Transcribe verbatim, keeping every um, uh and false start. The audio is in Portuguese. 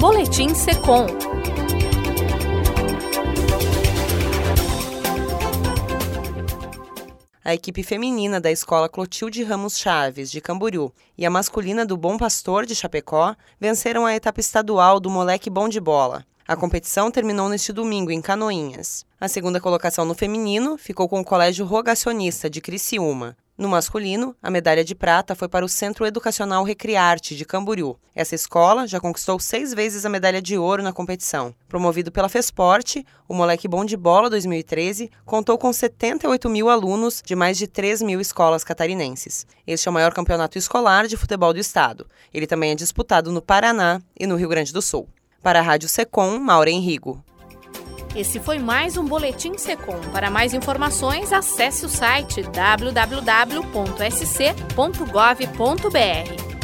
Boletim Secom. A equipe feminina da Escola Clotilde Ramos Chaves, de Camboriú, e a masculina do Bom Pastor, de Chapecó, venceram a etapa estadual do Moleque Bom de Bola. A competição terminou neste domingo, em Canoinhas. A segunda colocação no feminino ficou com o Colégio Rogacionista, de Criciúma. No masculino, a medalha de prata foi para o Centro Educacional Recriarte, de Camboriú. Essa escola já conquistou seis vezes a medalha de ouro na competição. Promovido pela Fesporte, o Moleque Bom de Bola dois mil e treze contou com setenta e oito mil alunos de mais de três mil escolas catarinenses. Este é o maior campeonato escolar de futebol do estado. Ele também é disputado no Paraná e no Rio Grande do Sul. Para a Rádio Secom, Maureen Rigo. Esse foi mais um Boletim Secom. Para mais informações, acesse o site w w w ponto s c ponto gov ponto b r.